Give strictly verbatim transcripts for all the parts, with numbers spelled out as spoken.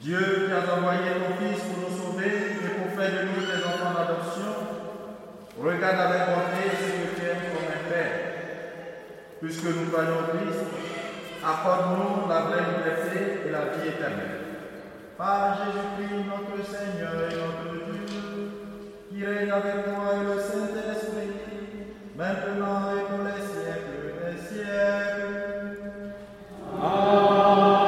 Dieu qui a envoyé ton Fils pour nous sauver et pour faire de nous tes enfants d'adoption, regarde avec bonté ce que tu aimes comme un Père. Puisque nous croyons au Christ, accorde-nous la vraie liberté et la vie éternelle. Par Jésus-Christ, notre Seigneur et notre Dieu, qui règne avec toi et le Saint-Esprit, maintenant et pour les siècles des siècles. Amen.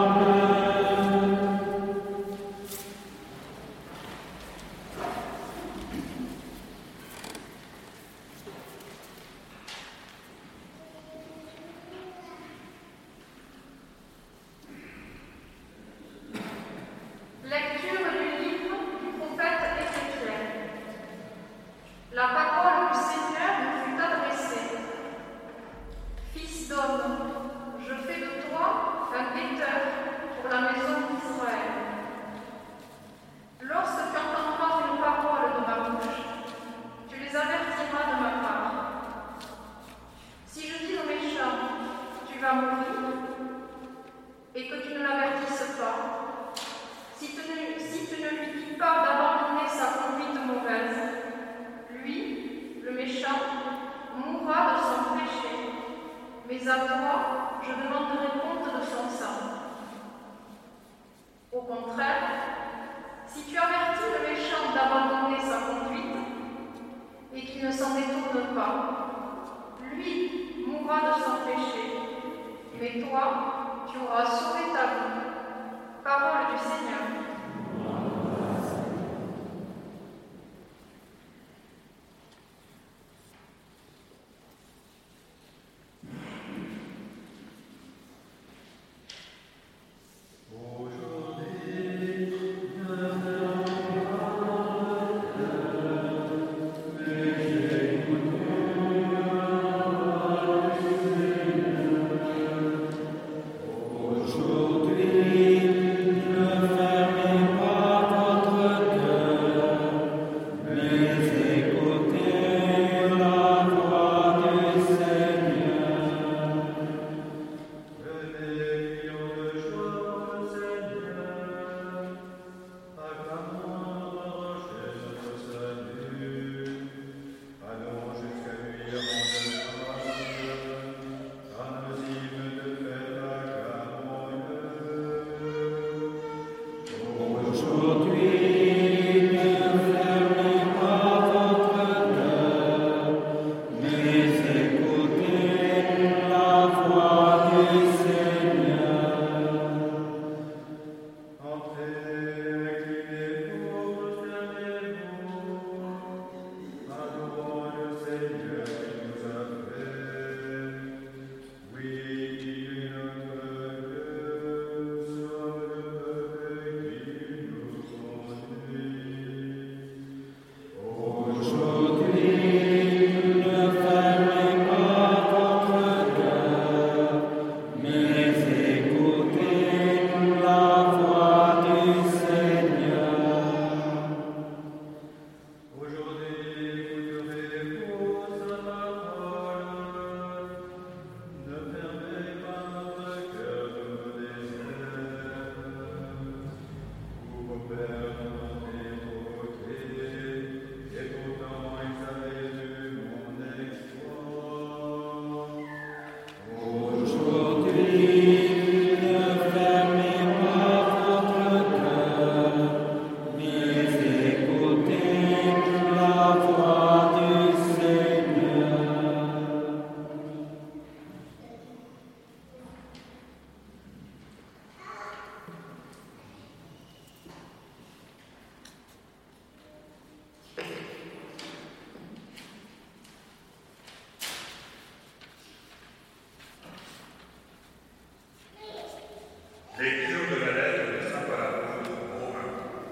Lecture de la lettre de saint Paul apôtre aux Romains.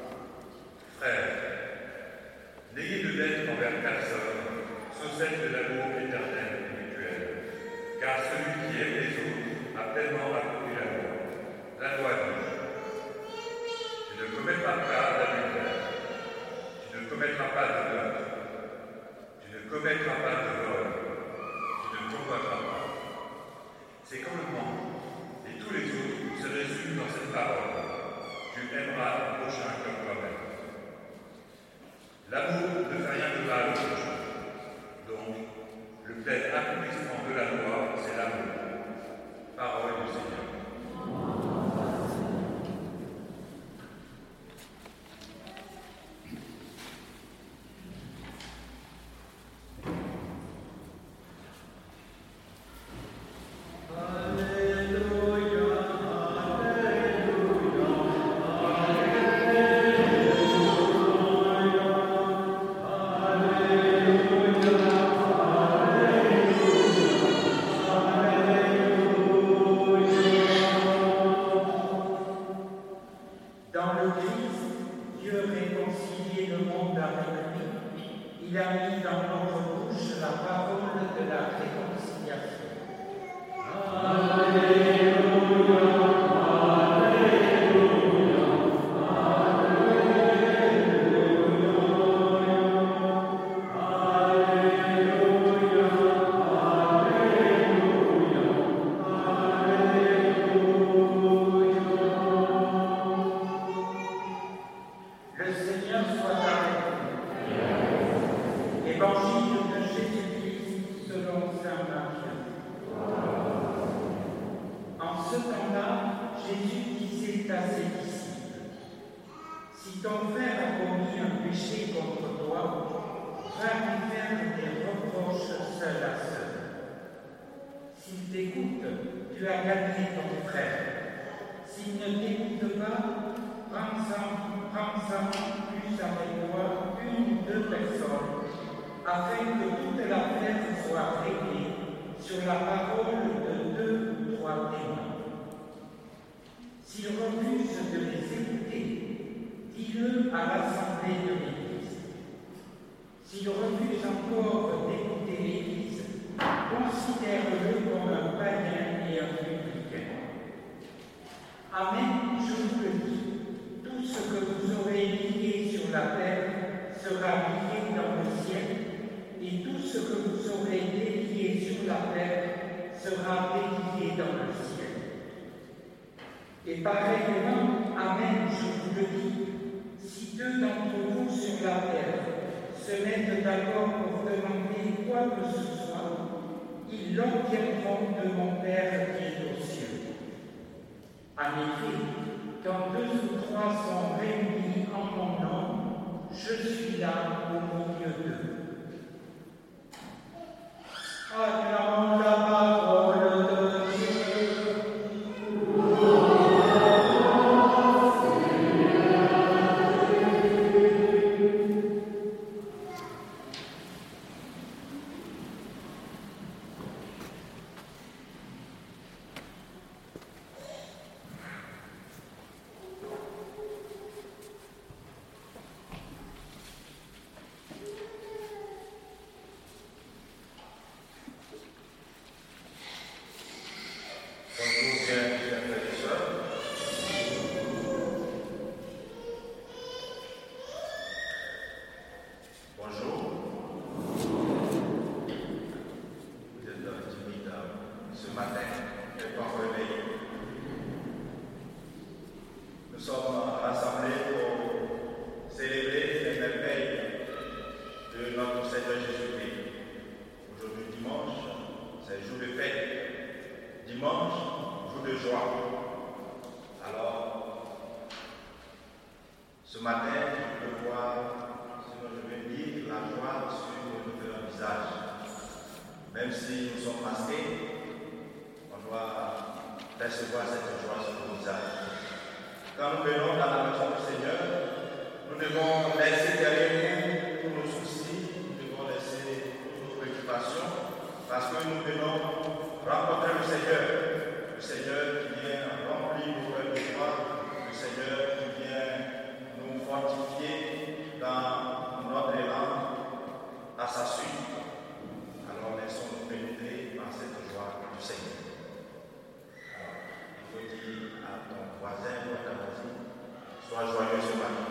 Frères, n'ayez de dette envers personne, sauf celle de l'amour éternel et mutuel, car celui qui aime les autres a pleinement accompli la loi. La loi dit : tu ne commettras pas d'adultère, tu ne commettras pas de meurtre, tu ne commettras pas de vol, tu ne convoiteras pas. Ces commandements et tous les autres se résument dans cette parole : tu aimeras ton prochain comme toi-même. L'amour ne fait rien de mal au prochain. Donc, le plein accomplissement de la loi, c'est l'amour. Parole du Seigneur. Il a mis dans notre bouche la parole de la réconciliation. Alléluia, Alléluia, Alléluia, Alléluia. Le Seigneur soit avec vous. Évangile de Jésus-Christ selon saint Marc. En ce temps-là, Jésus disait à ses disciples : si ton frère a commis un péché contre toi, va lui faire des reproches seul à seul. S'il t'écoute, tu as gagné ton frère. S'il ne t'écoute pas, prends-en plus avec toi une ou deux personnes, afin que toute l'affaire soit réglée sur la parole de deux ou trois témoins. S'ils refusent de les écouter, dis-le à l'assemblée de l'Église. S'ils refusent encore d'écouter l'Église, considère-le comme un païen et un publicain. Amen, je vous le dis, tout ce que vous aurez lié sur la terre sera lié dans le ciel, et tout ce que vous aurez délié sur la terre sera délié dans le ciel. Et pareillement, amen, je vous le dis, si deux d'entre vous sur la terre se mettent d'accord pour demander quoi que ce soit, ils l'obtiendront de mon Père qui est aux cieux. En effet, quand deux ou trois sont réunis en mon nom, je suis là au milieu d'eux. Acclamons la parole de Dieu. Ce matin, je peux voir, sinon je vais dire, la joie sur nos différents visages. Même si nous sommes masqués, on doit percevoir cette joie sur nos visages. Quand nous venons dans la maison du Seigneur, nous devons laisser derrière nous tous nos soucis, nous devons laisser toutes nos préoccupations, parce que nous venons rencontrer le Seigneur. Le Seigneur qui vient remplir nos cœurs de joie, le Seigneur qui vient nous fortifier dans notre élan à sa suite. Alors laissons-nous pénétrer par cette joie du Seigneur. Alors, il faut dire à ton voisin ou à ta voisine, sois joyeux ce matin.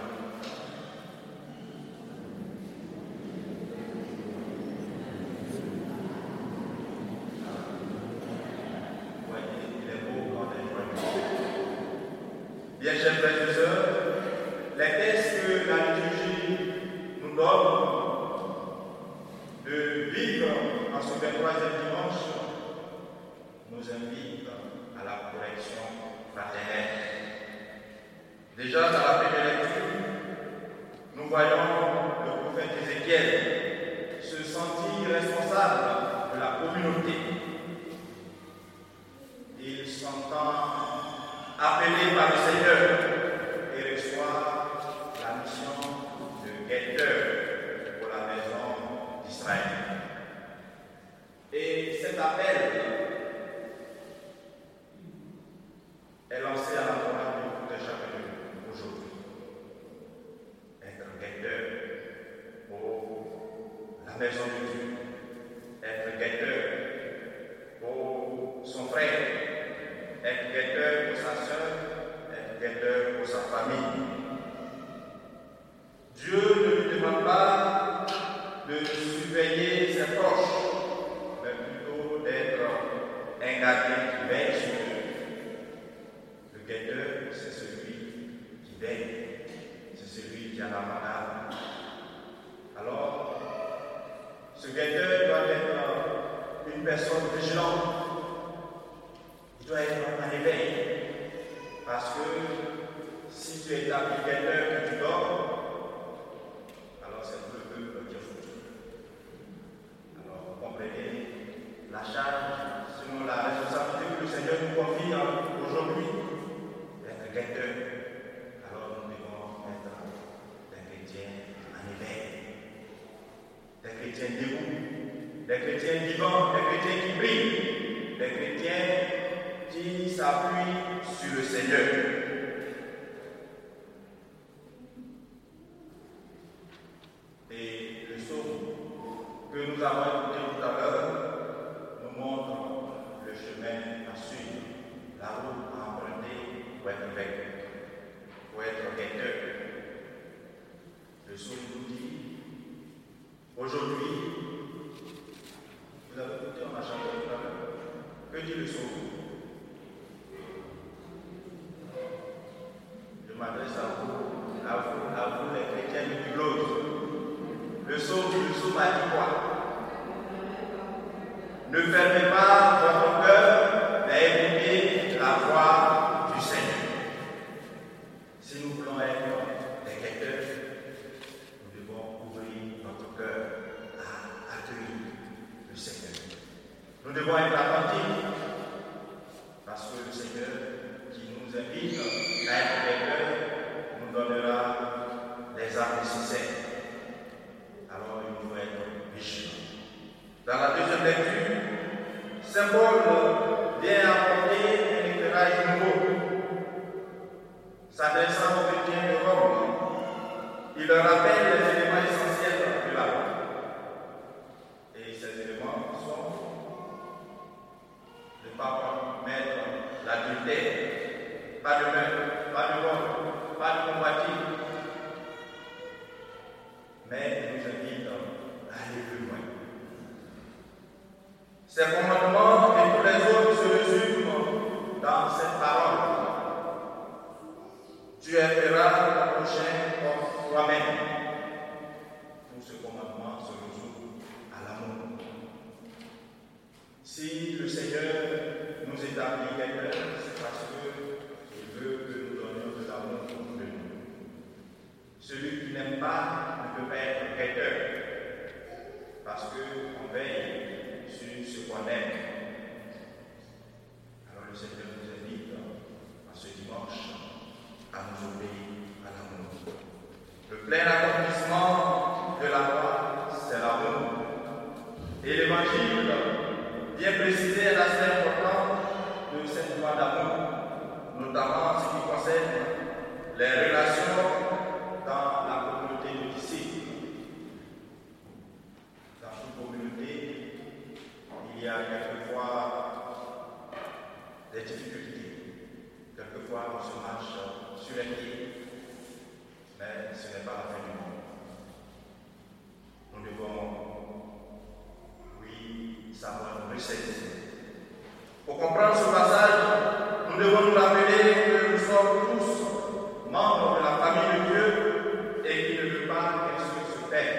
Voyez, il est beau quand on est joyeux. Bien, chers frères et sœurs, nous donne de vivre en ce vingt-troisième dimanche, nous invite à la correction fraternelle. Déjà dans la première lecture, nous voyons le prophète Ézéchiel se sentir responsable de la communauté. Il s'entend appelé par le Seigneur et reçoit la mission de guetteur pour la maison d'Israël. Et cet appel est lancé à l'endroit de chacun de nous aujourd'hui. Être guetteur pour la maison de Dieu, être guetteur pour son frère, être guetteur pour sa soeur, être guetteur pour sa famille. Dieu ne lui demande pas de surveiller ses proches, mais plutôt d'être un gardien qui veille sur eux. Le guetteur, c'est celui qui veille, c'est celui qui a la malade. Alors, ce guetteur doit être une personne vigilante. Il doit être en éveil. Parce que si tu es établi guetteur que tu dors, alors c'est tout le peuple qui est foutu. Alors, vous comprenez la charge, selon la responsabilité que le Seigneur nous confie aujourd'hui, d'être guetteur. Alors, nous devons être des chrétiens en éveil, des chrétiens debout, des chrétiens vivants, des chrétiens qui brillent, des chrétiens qui s'appuie sur le Seigneur. Et le psaume que nous avons écouté tout à l'heure nous montre le chemin à suivre, la route à emprunter pour être avec, pour être guetteur. Le psaume nous dit, aujourd'hui, vous avez écouté, on a chanté tout à l'heure. Que dit le psaume? Je m'adresse à vous, à vous, à vous les chrétiens du globe. Le psaume, le psaume a dit quoi? Ne fermez pas votre cœur, mais écoutez la voix du Seigneur. Si nous voulons être des guetteurs, nous devons ouvrir notre cœur à accueillir le Seigneur. Nous devons être attentifs, parce que le Seigneur qui nous invite à être guetteurs nous donnera les armes nécessaires. Alors il nous faut être vigilants. Dans la deuxième lecture, Saint Paul vient apporter un éclairage nouveau. S'adressant aux chrétiens de Rome, il leur rappelle les éléments essentiels de la loi. Et ces éléments sont de ne pas commettre l'adultère, pas de meurtre, pas de vol, pas de convoitise. Mais il nous invite à aller plus loin. Ces commandements et tous les autres se résument dans cette parole. Tu aimeras ton prochain comme toi-même. Tout ce commandement se résume à l'amour. Si le Seigneur nous établit quelqu'un, c'est parce qu'il veut que nous donnions de l'amour pour nous. Celui qui n'aime pas ne peut pas être guetteur, parce qu'on veille sur ce qu'on aime. Alors le Seigneur nous invite à ce dimanche à nous obéir à l'amour. Le plein accomplissement de la loi, c'est l'amour. Et l'Évangile vient préciser l'aspect important de cette loi d'amour, notamment en ce qui concerne les relations dans la communauté de disciples. Dans toute communauté, il y a quelquefois des difficultés. Quelquefois, on se marche sur les pieds. Mais ce n'est pas la fin du monde. Nous devons, oui, savoir nous ressaisir. Pour comprendre ce passage, nous devons nous rappeler que nous sommes tous membres de la famille de Dieu et qui ne veut pas qu'un seul se perde.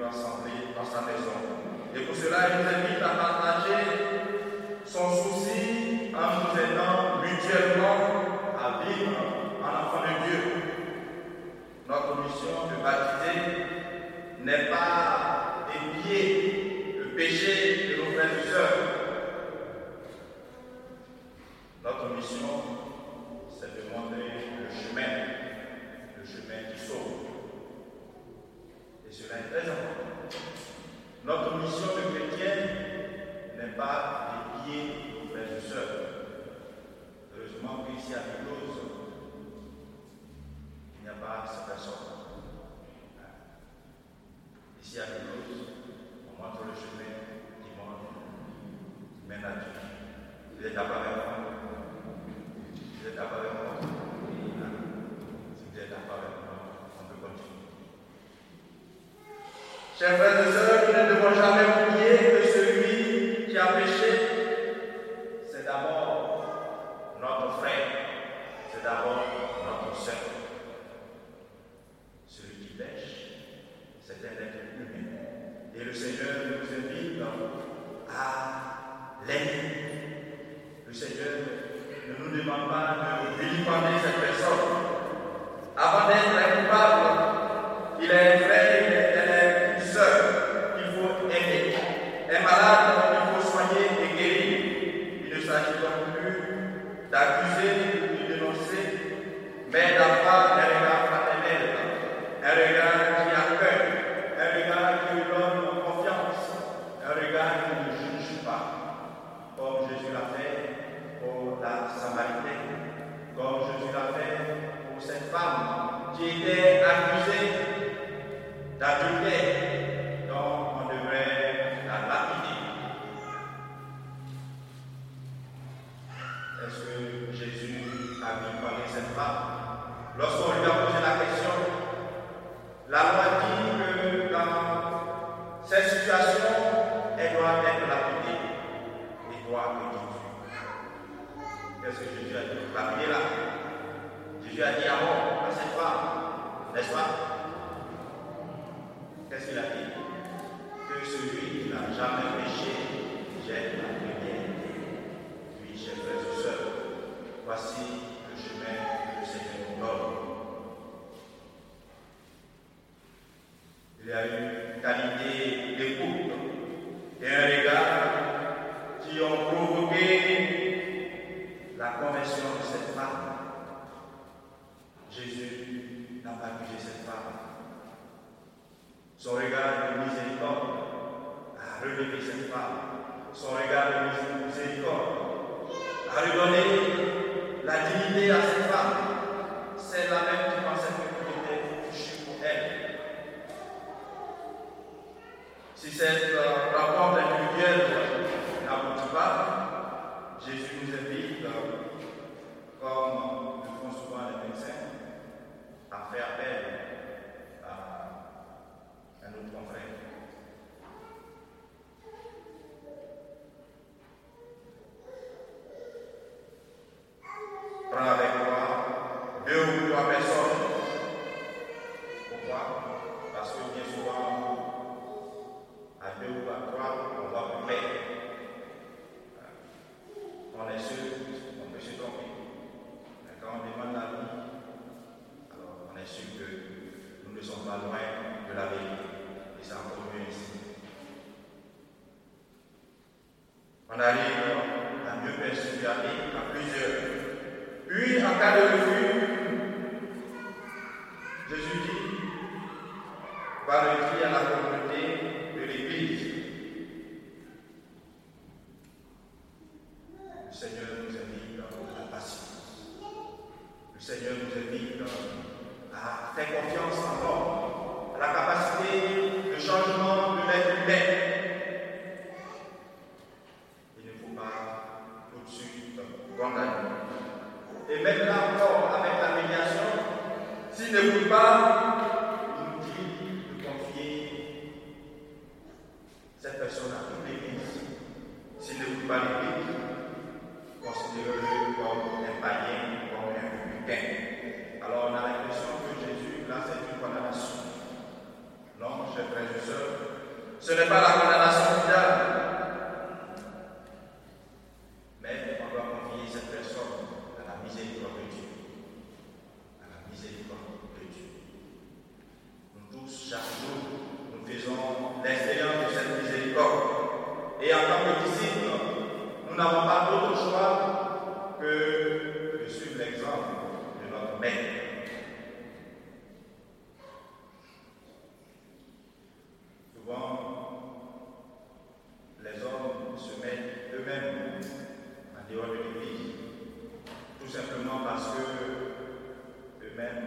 rassembler dans sa maison. Et pour cela, il nous invite à partager son souci en nous aidant mutuellement à vivre en enfant de Dieu. Notre mission de baptiser n'est pas d'épier le péché de nos frères et sœurs. Notre mission, c'est de montrer le chemin, le chemin qui sauve. Et cela est très important. Notre mission de chrétien n'est pas d'épier nos frères et sœurs. Heureusement qu'ici à Mulhouse, il n'y a pas cette personne. Ici à Mulhouse, on montre le chemin qui mène à Dieu. Vous êtes d'accord avec moi? Vous êtes d'accord avec moi? Si vous êtes d'accord avec moi, on peut continuer. Chers frères et sœurs, nous ne devons jamais oublier que celui qui a péché, c'est d'abord notre frère, c'est d'abord notre sœur. Celui qui pêche, c'est un être humain. Et le Seigneur nous invite à l'aimer. Le Seigneur ne nous demande pas de vilipender cette personne. Avant d'être coupable, il est un frère, elle est une sœur qu'il faut aimer. Un malade, il faut soigner et guérir. Il ne s'agit donc plus d'accuser ou de dénoncer, mais d'avoir un regard fraternel, un regard qui accueille, un regard qui lui donne confiance, un regard qui ne juge pas, comme Jésus l'a fait pour la Samaritaine, comme Jésus l'a fait pour cette femme qui était accusée d'adultère, dont on devrait la lapider. Est-ce que Jésus a vu parler cette femme? Lorsqu'on lui a posé la question, la loi dit que dans cette situation, elle doit être lapidée. Et toi, que dis-tu? Qu'est-ce que Jésus a dit? Lapider là. Jésus a dit à mort à cette femme, n'est-ce pas? Qu'est-ce qu'il a dit? Que celui qui n'a jamais péché jette la première. Puis, chers frères et sœurs, voici le chemin que le Seigneur nous donne. Il y a une qualité d'écoute et un regard qui ont provoqué la conversion de cette femme. Jésus n'a pas jugé cette femme. Son regard de miséricorde a relevé cette femme. Son regard de miséricorde a redonné la dignité à cette femme. C'est la même qui pensait que tout était fichu pour elle. Si cette euh, rencontre individuelle n'aboutit pas, Jésus nous invite, euh, comme le font souvent les médecins, à faire appel à un autre confrère. Prends avec toi deux ou trois personnes. Pourquoi? Parce que bien souvent, à deux ou à trois, on va plus faire. On est sûr, on peut se tromper. Mais quand on demande la vie, alors on est sûr que nous ne sommes pas loin de la vérité. Et c'est encore mieux ici. On arrive à mieux persévérer à plusieurs. Puis, en cas de refus, Jésus dit, va le dire à la communauté de l'Église. Le Seigneur nous invite à la patience. Le Seigneur nous invite à faire confiance en l'homme, à la capacité de changement de l'être humain. Il ne faut pas tout de suite condamner. Et même là encore, avec la médiation, s'il ne veut pas, il nous dit de confier cette personne à toute l'Église. S'il ne veut pas l'Église, considérez-le comme un païen, comme un républicain. Alors on a l'impression que Jésus, là, c'est une condamnation. Non, chers frères et sœurs, n'est pas la condamnation finale. Mais on doit confier cette personne à la miséricorde de Dieu. À la miséricorde de Dieu. Nous tous, chaque jour, nous faisons l'expérience de cette miséricorde. Et en tant que disciples, nous n'avons pas d'autre choix que de suivre l'exemple de notre Maître. Souvent, les hommes se mettent eux-mêmes en dehors de l'Église, tout simplement parce que eux-mêmes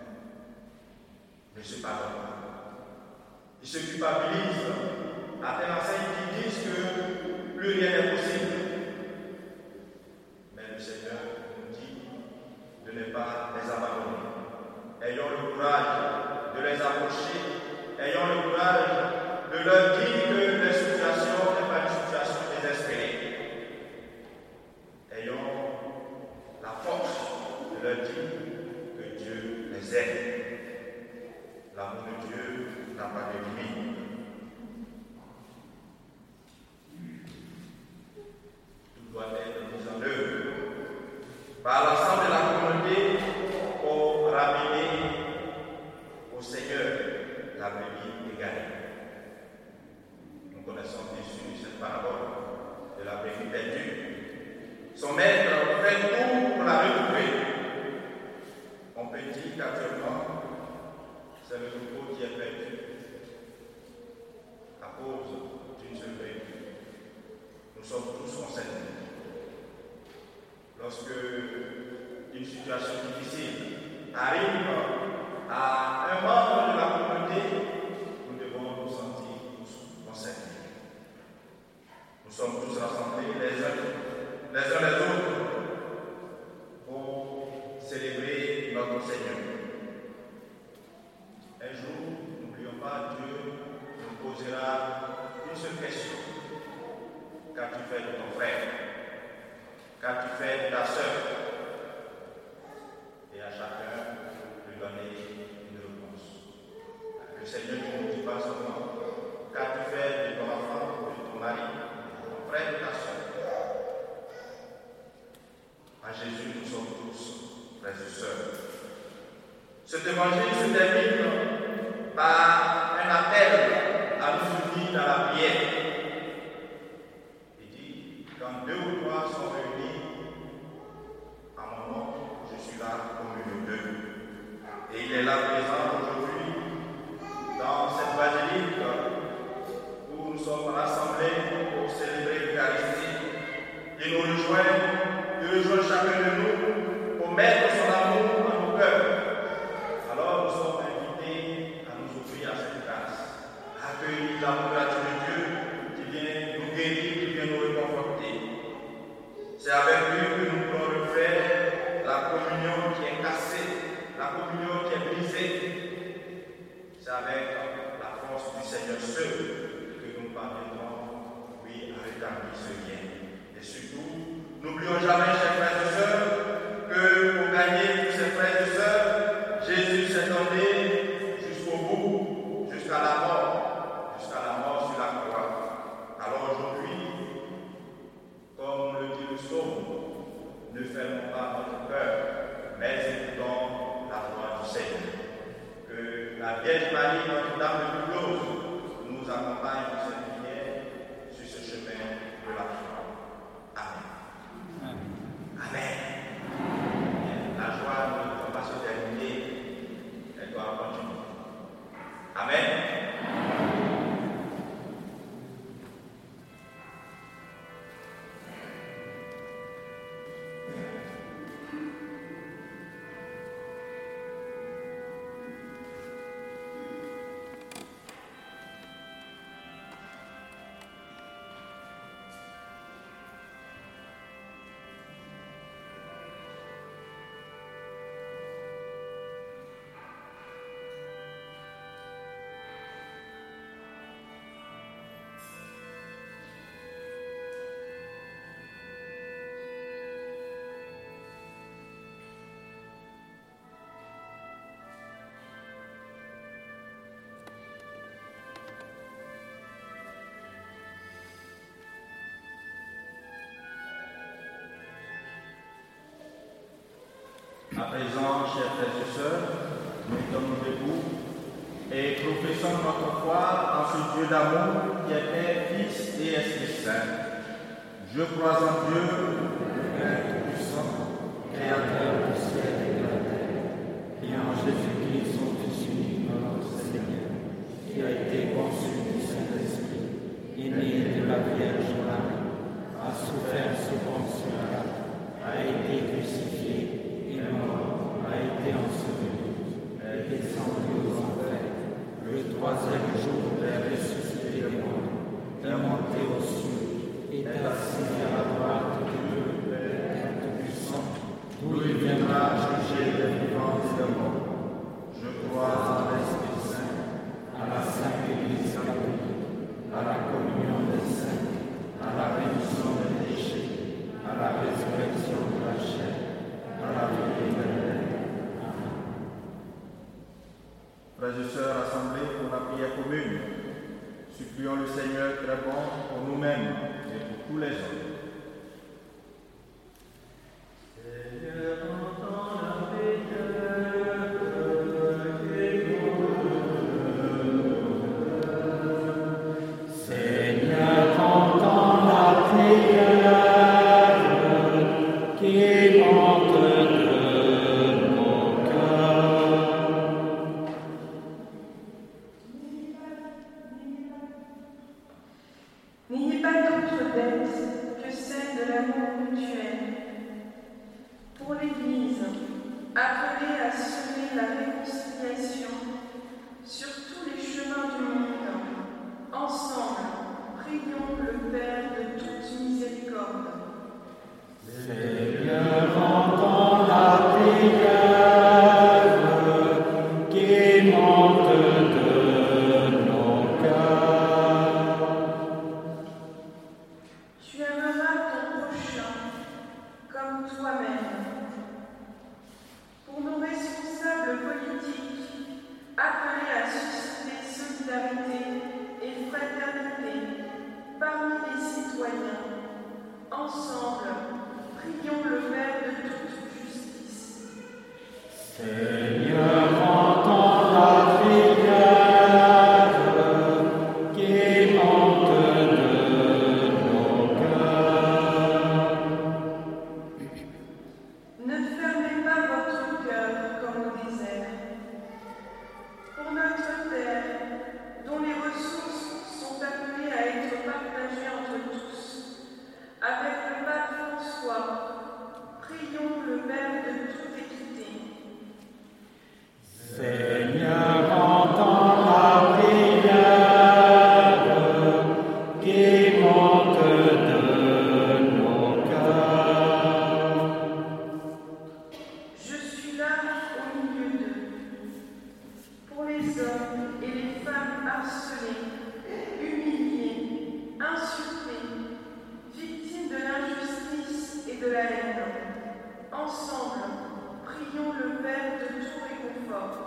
ne se pardonnent pas. Ils se culpabilisent à telle enseigne qu'ils disent que plus rien n'est possible. Mais le Seigneur nous dit de ne pas les abandonner. Ayons le courage de les approcher. Ayons le courage de leur dire que les situations n'est pas une situation désespérée. Ayons la force de leur dire que Dieu les aime. L'amour de Dieu n'a pas de limite. Tout doit être mis en œuvre par l'ensemble de la communauté pour ramener au Seigneur la brebis égarée. Nous connaissons bien sûr cette parabole de la brebis perdue. Son maître fait tout pour la retrouver. On peut dire qu'actuellement, c'est le troupeau qui est perdu à cause d'une seule brebis. Nous sommes tous concernés. Lorsque une situation difficile arrive à un membre de la communauté, nous devons nous sentir tous concernés. Nous sommes tous rassemblés les uns les, uns les autres pour célébrer notre Seigneur. Un jour, n'oublions pas, Dieu nous posera une seule question. Qu'as-tu fait de ton frère? Qu'as-tu fait de ta sœur? Et à chacun lui donner une réponse. Le Seigneur ne nous dit pas seulement qu'as-tu fait de ton enfant, de ton mari, de ton frère, de ta sœur. En Jésus, nous sommes tous frères et sœurs. Cet évangile se termine par un appel à nous unir dans la prière. Il dit, quand deux ou trois sont réunis à mon nom, je suis là au milieu d'eux. Et il est là présent aujourd'hui dans cette basilique où nous sommes rassemblés pour célébrer l'Eucharistie. Il nous rejoint, il rejoint chacun de nous pour mettre son amour dans nos cœurs. Alors nous sommes invités à nous offrir à cette grâce, à accueillir l'amour gratuit de Dieu qui vient nous guérir, qui vient nous réconforter. C'est avec lui que nous pouvons refaire la communion qui est cassée, la communion qui est brisée. C'est avec la force du Seigneur seul que nous parviendrons, oui, à rétablir ce lien. Et surtout, n'oublions jamais, chers frères et sœurs, que pour gagner tous ces frères et sœurs, Jésus s'est donné jusqu'au bout, jusqu'à la mort, jusqu'à la mort présent, chers frères et sœurs, mettons-nous debout et professons notre foi en ce Dieu d'amour qui est Père, Fils et Esprit Saint. Je crois en Dieu, le Père Tout-Puissant, Créateur du ciel et de la terre, et en Jésus-Christ, son Fils unique, notre Seigneur, qui a été conçu du Saint-Esprit, est né de la Vierge Marie, a souffert sous Ponce Pilate, a été crucifié et mort, a été enseveli, est descendu aux enfers, le troisième jour est ressuscité des morts, est monté aux cieux, est assis à la droite de Dieu, le Père Tout-Puissant, d'où il viendra juger les vivants et les morts. Je crois en l'Esprit Saint, à la Sainte Église catholique, à la communion des saints, à la rémission des péchés, à la résurrection de la chair, à la vie éternelle. Amen. Frères et sœurs assemblés pour la prière commune, supplions le Seigneur très bon pour nous-mêmes et pour tous les hommes. Seigneur, entends la prière qui Seigneur, entends la prière qui monte de mon cœur. N'ayez pas d'autre dette que celle de l'amour mutuel. Pour l'Église, appelée à semer la réconciliation sur tous les chemins du monde, ensemble, prions le Père de toute miséricorde. Seigneur, entends la prière qui monte de nos cœurs. Tu aimeras ton prochain comme toi-même. Pour nos responsables politiques, appelés à susciter solidarité et fraternité parmi les citoyens, ensemble, prions le Père de toute justice. Seigneur, entends la prière qui monte de nos cœurs. Ne fermez pas votre cœur comme au désert. Pour notre terre, dont les ressources sont appelées à être partagées entre tous, avec le pape François, prions le Père de toute équité. Seigneur, entends la prière qui monte de nos cœurs. Je suis là au milieu d'eux, pour les hommes et les femmes harcelés, humiliés, insultés, victimes de l'injustice et de la haine. Ensemble, prions le Père de tout réconfort.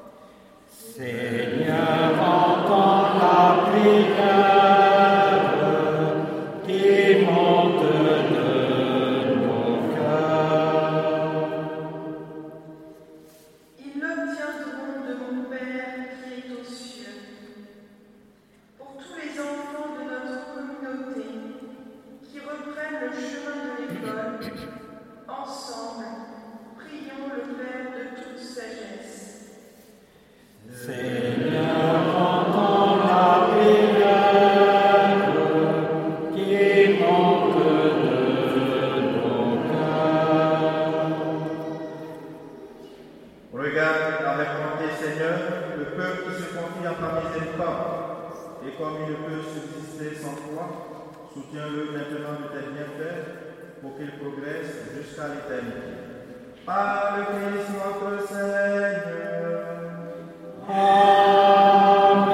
Seigneur, entends la prière qui monte de nos cœurs. Ils l'obtiendront de mon Père qui est aux cieux. Pour tous les enfants de notre communauté qui reprennent le chemin de l'école, ensemble, prions le Père de toute sagesse. Seigneur, entends la prière qui monte de nos cœurs. Regarde avec bonté, Seigneur, le peuple qui se confie en ta miséricorde, et comme il ne peut subsister sans toi, soutiens-le maintenant de tes bienfaits pour qu'il progresse jusqu'à l'éternité. Par le Christ notre Seigneur. Amen.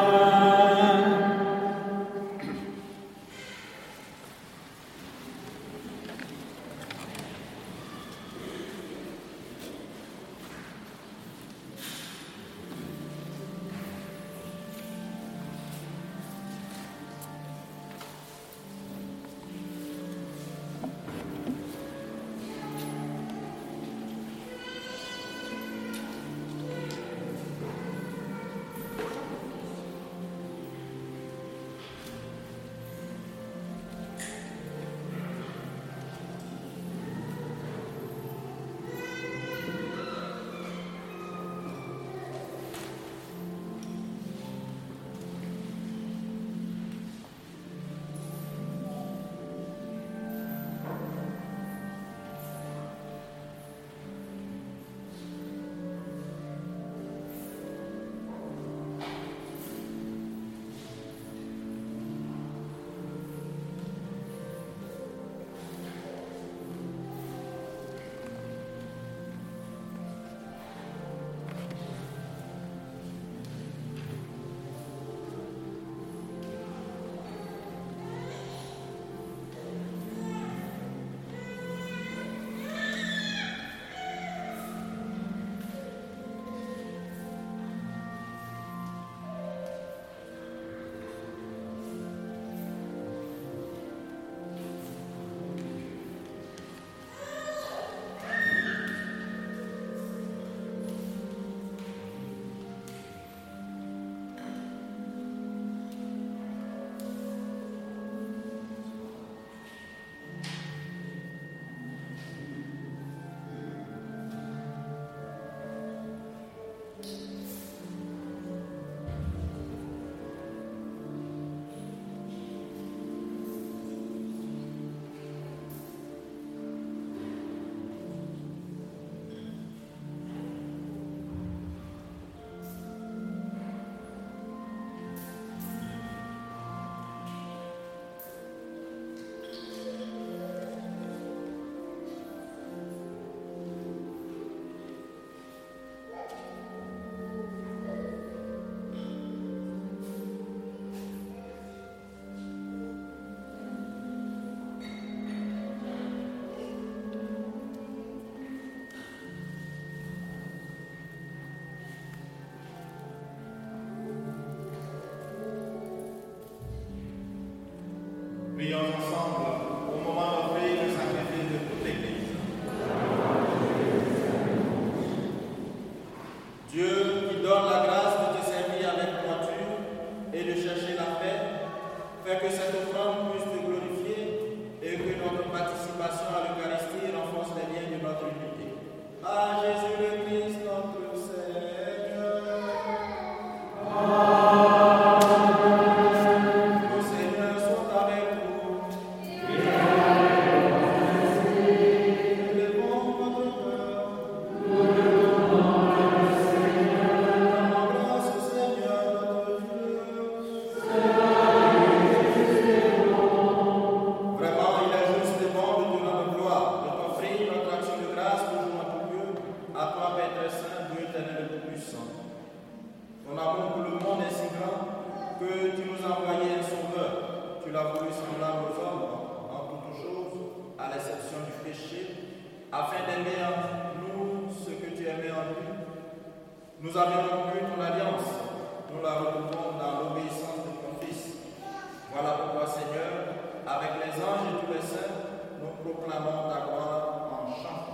afin d'aimer en nous ce que tu aimais en lui. Nous avions rompu ton alliance, nous la retrouvons dans l'obéissance de ton Fils. Voilà pourquoi, Seigneur, avec les anges et tous les saints, nous proclamons ta gloire en chant.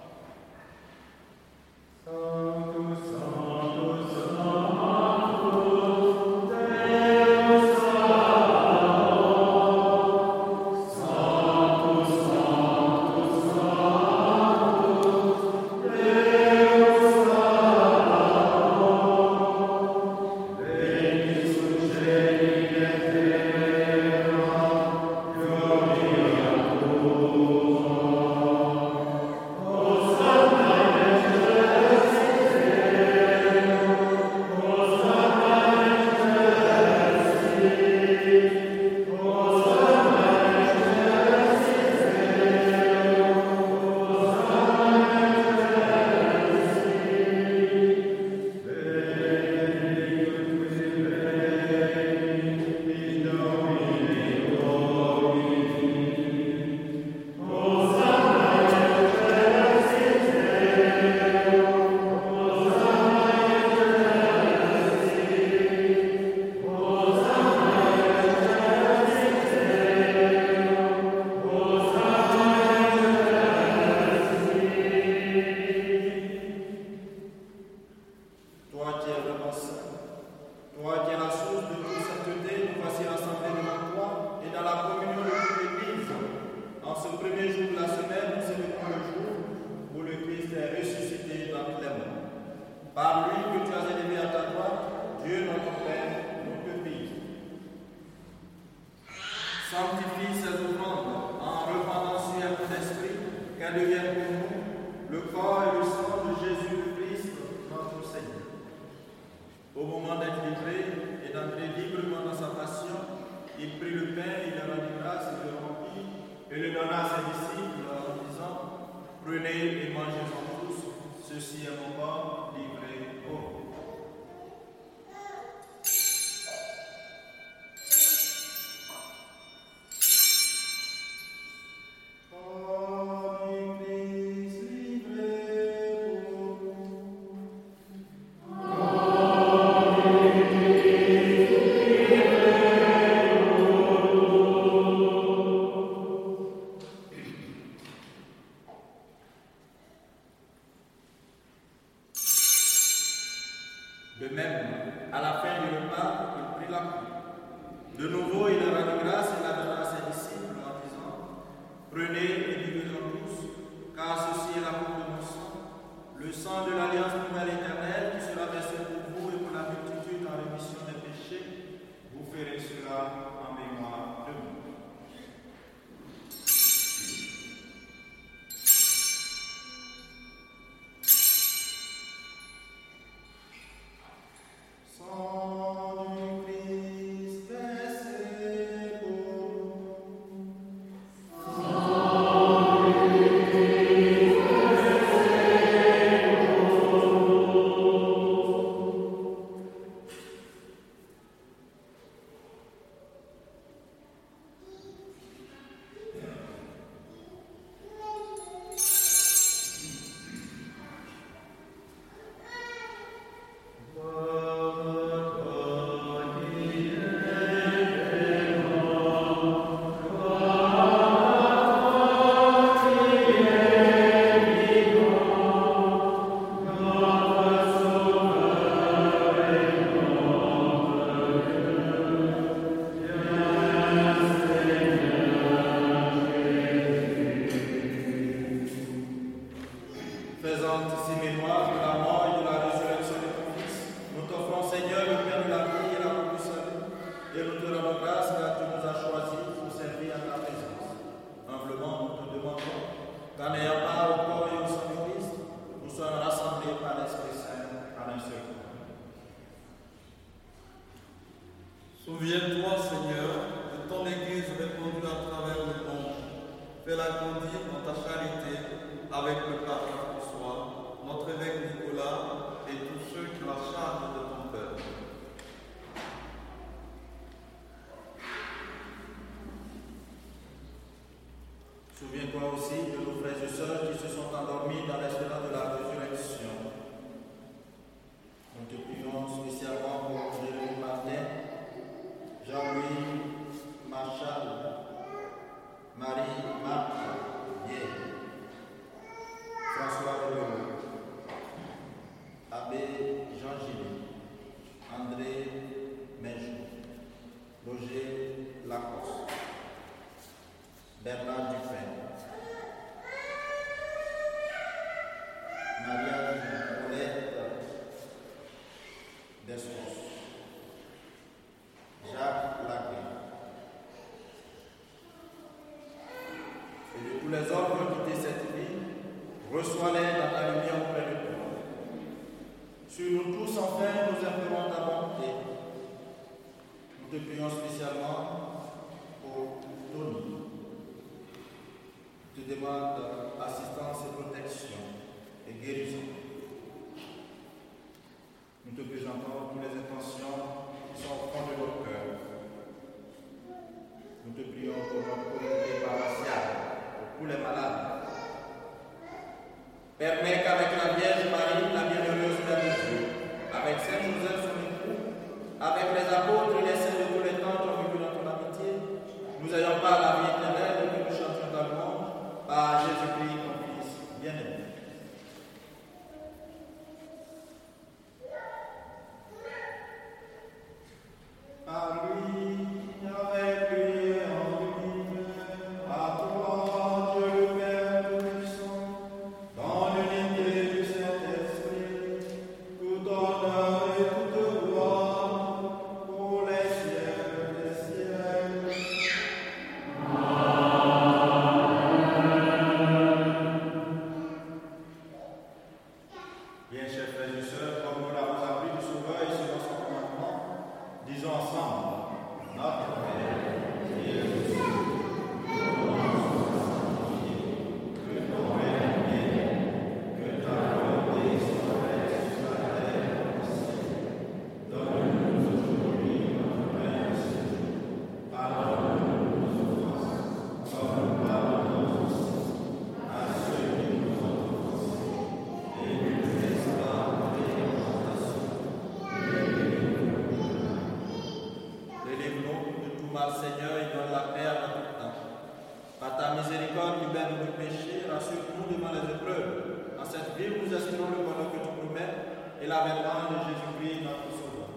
Sanctus, Sanctus, Sanctus, Deus Sabaoth. Sanctus, Sanctus, Sanctus, Deus Sabaoth. Veni sul cieli et terra, gloria tuo. Sanctifie ces offrandes en répandant sur ton esprit, qu'elles deviennent pour nous le corps et le sang de Jésus le Christ, notre Seigneur. Au moment d'être livré et d'entrer librement dans sa passion, il prit le pain, il le rendit grâce, il le rompit et le donna à ses disciples en disant: Prenez et mangez-en tous, ceci est mon corps livré pour vous. De même, à la fin du repas, il prit la coupe. De nouveau, il rendit grâce et la donna à ses disciples en disant: Prenez et buvez-en tous, car ceci est la coupe de mon sang, le sang de l'alliance nouvelle éternelle qui sera versé pour vous et pour la multitude en rémission des péchés. Vous ferez cela en mémoire de moi. Faisant ici mémoire de la mort et de la résurrection de ton Fils, nous t'offrons, Seigneur, le pain de la vie et la coupe du salut, et nous te rendons grâce car tu nous as choisis pour servir à ta présence. Humblement, nous te demandons qu'en ayant part au corps et au sang du Christ, nous soyons rassemblés par l'Esprit Saint en un seul corps. Souviens-toi, Seigneur, de ton Église répandue à travers le monde. Fais-la grandir dans ta charité avec le pape François, notre évêque Nicolas et tous ceux qui ont la charge de ton peuple. Souviens-toi aussi de nos frères et sœurs qui se sont endormis dans l'espérance de la résurrection. Nous te prions spécialement pour Jérémy Martin, Jean-Louis Marchal, Marie-Marthe Vieille, François Leroux, Abbé Jean-Gilles, André Menchou, Roger Lacoste, Bernard Dufresne, Marianne Paulette Descos, Jacques Lagué, et de tous les hommes qui ont quitté cette vie, reçois-les dans ta lumière auprès de toi. Sur nous tous, enfin, nous implorons ta bonté. Nous te prions spécialement pour Tony. Te demande assistance et protection et guérison. Nous te présentons toutes les intentions qui sont au fond de notre cœur. Nous te prions pour notre communauté paroissiale, pour tous les malades. Permets qu'avec la Vierge Marie, la bienheureuse Mère de Dieu, avec Saint Joseph son époux, avec les apôtres et les saints de tous les temps qui ont vécu dans ton amitié, nous ayons pas la vie éternelle et que nous chantions dans le monde par Jésus-Christ, ton Fils bien-aimé. Par lui, avec lui et en lui, à toi, Dieu le Père Tout-Puissant, dans l'unité du Saint-Esprit, tout honneur et toute gloire pour les siècles des siècles. Bien, chers frères et sœurs, comme nous l'avons appris du Sauveur et selon son commandement, disons ensemble, notre Père, qui es aux cieux, que ton nom soit sanctifié, que ton règne vienne, que ta volonté soit faite sur la terre comme au ciel. Donne-nous aujourd'hui notre pain de ce jour. Pardonne-nous nos offenses, comme nous pardonnons aussi à ceux qui nous ont offensés. Et ne nous laisse pas entrer en tentation, mais délivre-nous du mal. Délivre-nous de tout mal, Seigneur, et donne la paix à notre temps. Par ta miséricorde, libère-nous du péché, rassure-nous devant les épreuves. En cette vie, nous espérons le bonheur que tu promets et l'avènement de Jésus-Christ, notre Sauveur.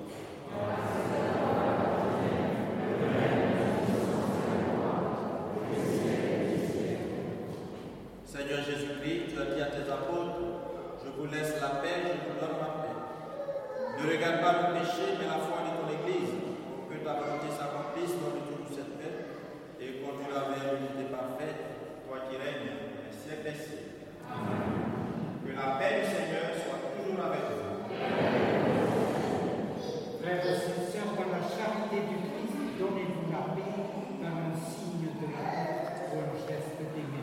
Seigneur Jésus-Christ, tu as dit à tes apôtres, je vous laisse la paix, je vous donne ma paix. Ne regarde pas le péché, mais la foi de ton Église, pour que ta volonté s'accomplisse dans le tout de cette paix et conduire vers l'unité parfaite, toi qui règnes les siècles des siècles. Que la paix du Seigneur soit toujours avec vous. Frères et sœurs, dans la charité du Christ, donnez-vous la paix par un signe de la paix ou un geste d'aimer.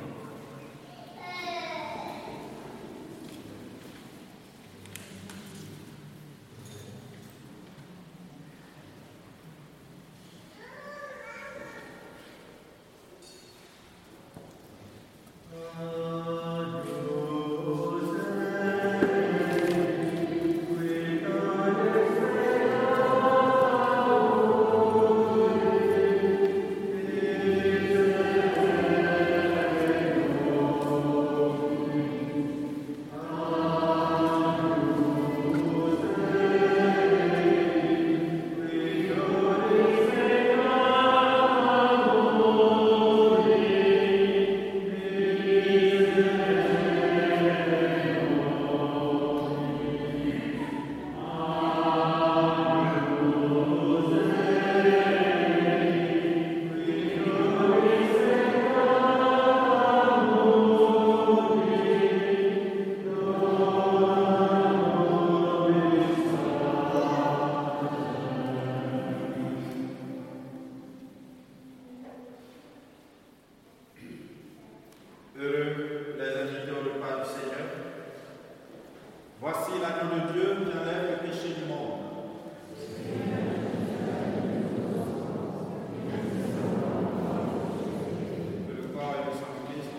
Heureux les invités au repas du Seigneur. Voici l'agneau de Dieu qui enlève le péché du monde. Que le corps et le sang de Christ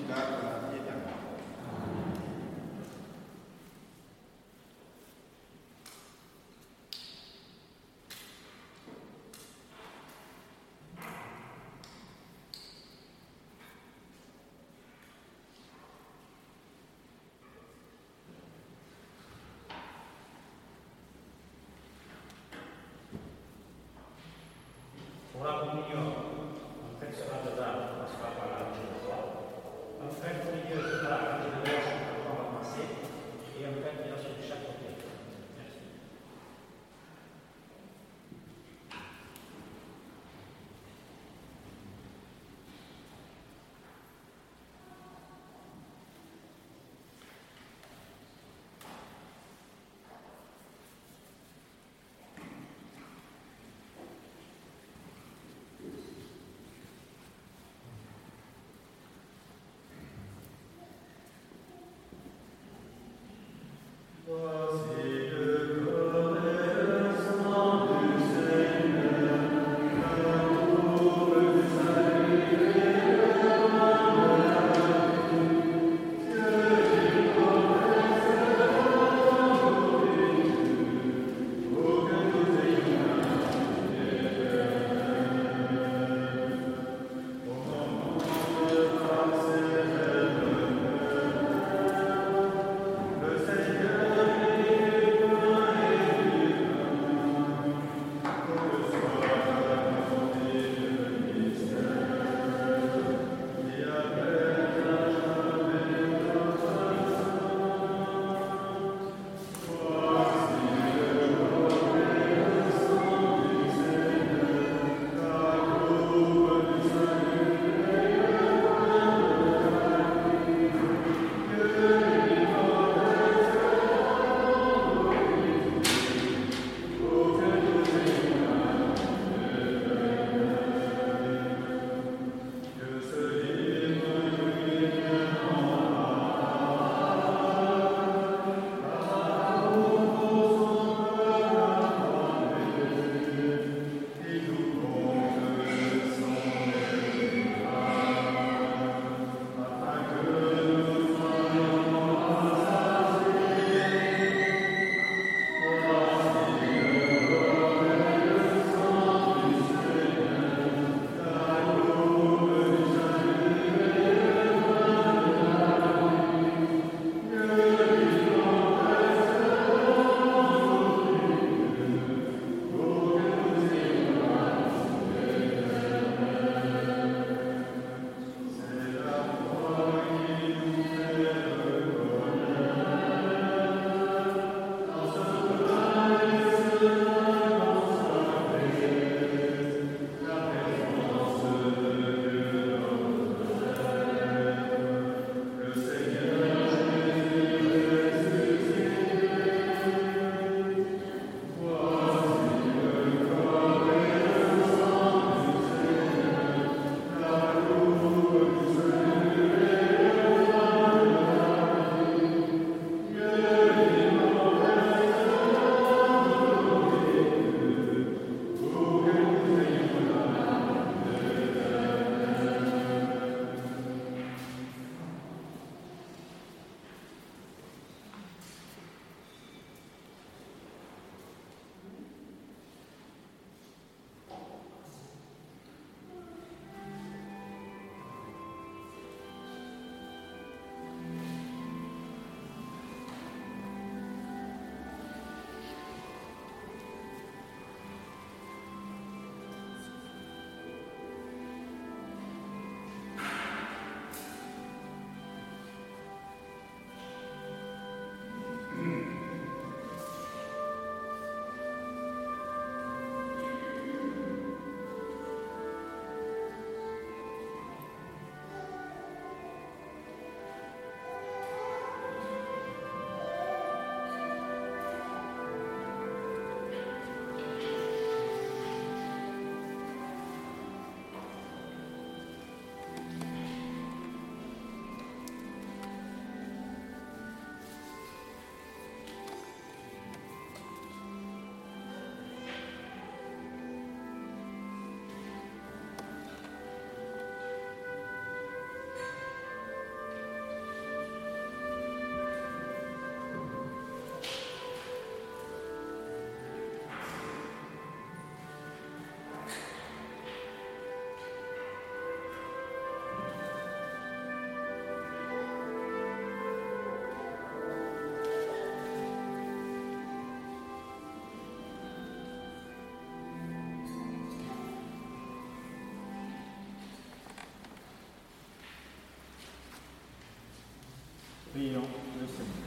Prions le Seigneur.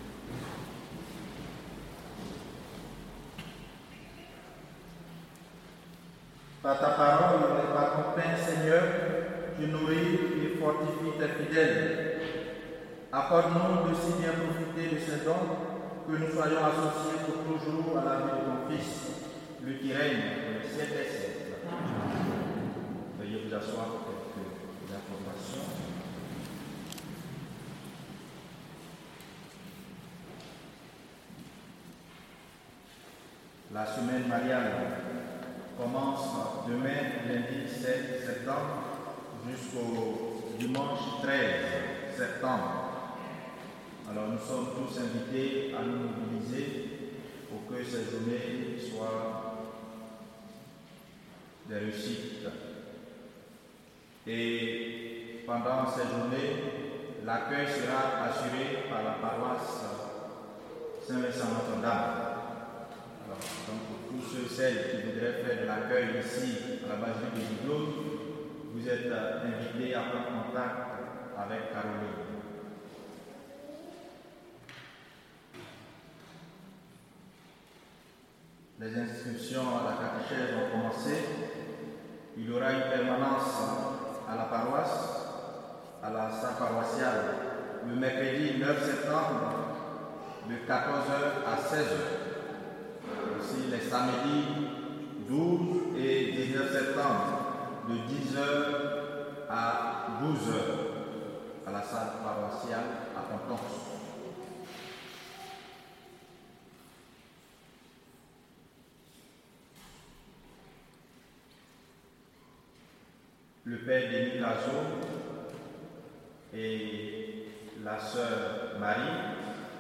Par ta parole et par ton pain, Seigneur, tu nourris et fortifies tes fidèles. Accorde-nous de si bien profiter de ces dons que nous soyons associés pour toujours à la vie de ton Fils, lui qui règne pour les siècles des siècles. Veuillez vous asseoir pour quelques informations. La semaine mariale commence demain, lundi sept septembre, jusqu'au dimanche treize septembre. Alors nous sommes tous invités à nous mobiliser pour que ces journées soient des réussites. Et pendant ces journées, l'accueil sera assuré par la paroisse Saint-Vincent-Notre-Dame. Alors, donc pour tous ceux et celles qui voudraient faire de l'accueil ici à la basilique de Biglos, vous êtes invités à prendre contact avec Caroline. Les inscriptions à la catéchèse ont commencé. Il y aura une permanence à la paroisse, à la salle paroissiale, le mercredi neuf septembre, de quatorze heures à seize heures. Aussi les samedis douze et dix-neuf septembre, de dix heures à douze heures, à la salle paroissiale à Pontonce. Le père Denis Cazot et la sœur Marie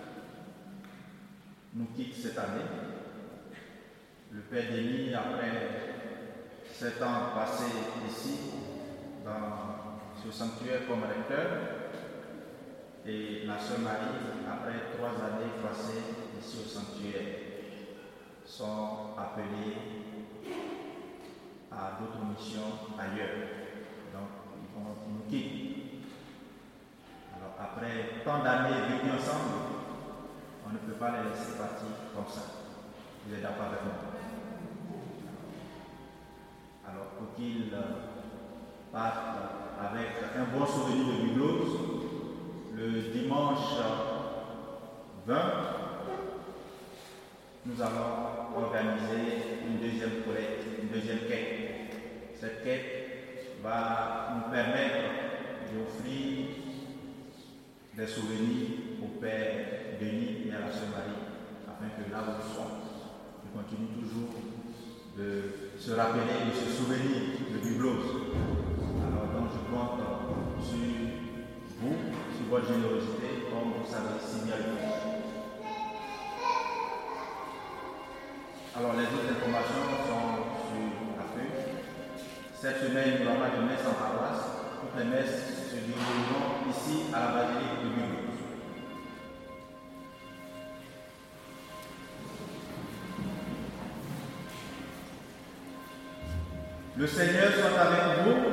nous quittent cette année. Le père Denis, après sept ans passés ici, dans ce sanctuaire comme recteur, et la sœur Marie, après trois années passées ici au sanctuaire, sont appelés à d'autres missions ailleurs. Donc, ils nous quittent. Alors, après tant d'années vécues ensemble, on ne peut pas les laisser partir comme ça. Vous êtes d'accord avec moi? Alors, pour qu'ils partent avec un bon souvenir de Biglos, le dimanche vingt, nous allons organiser une deuxième collecte, une deuxième quête. Cette quête va nous permettre d'offrir des souvenirs au Père Denis et à la Sœur Marie, afin que là où ils sont, ils continuent toujours de se rappeler, de se souvenir de Biglos. Alors donc je compte sur vous, sur votre générosité, comme vous savez si bien le faire. Alors les autres informations sont sur la feuille. Cette semaine, il n'y aura pas de messe en paroisse. Toutes les messes se dérouleront ici à la basilique de Biglos. Le Seigneur soit avec vous.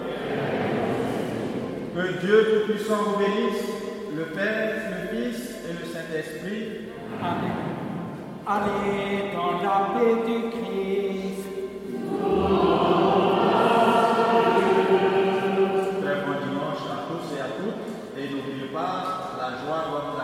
Que Dieu Tout-Puissant vous bénisse, le Père, le Fils et le Saint-Esprit. Amen. Allez dans la paix du Christ. Très bon dimanche à tous et à toutes. Et n'oubliez pas, la joie doit